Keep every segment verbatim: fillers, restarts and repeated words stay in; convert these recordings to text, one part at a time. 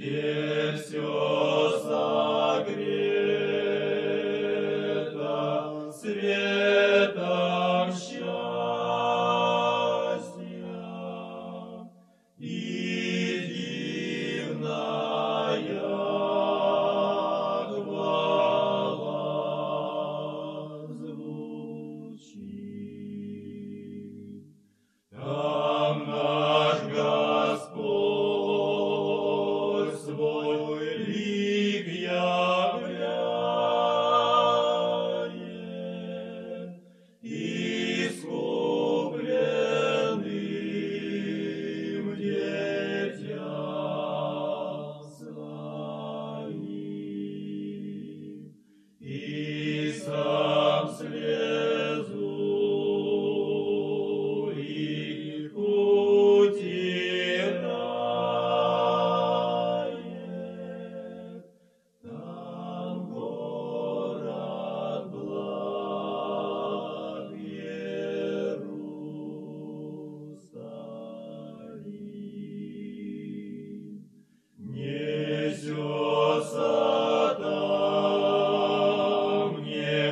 где все согрето светом счастья, и дивная хвала звучит. Там наш Господь свой лик являет, искупленным детям своим, и сам слезу их утирает. Там город благ Иерусалим, несется там, не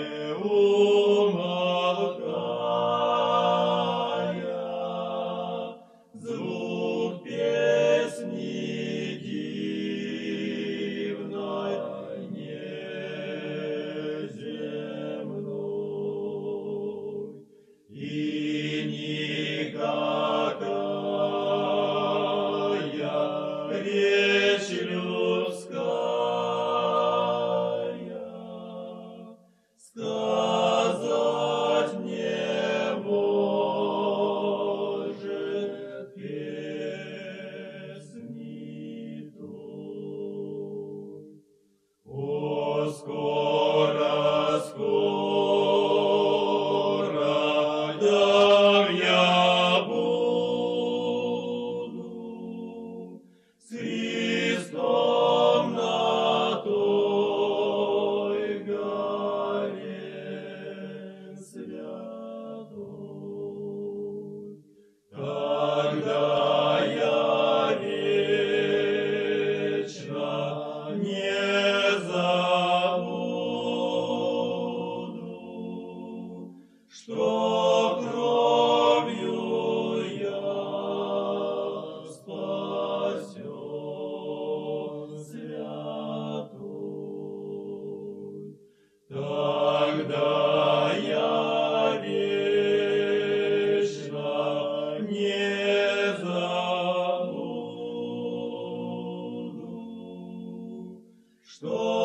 умолкая, звук песни дивной, неземной, и никакая речь людская сказать не может песни той. О, скоро, скоро там я буду с Христом на той горе святой. Тогда я вечно не забуду, что кровью я спасен святой. Тогда я вечно не забуду, что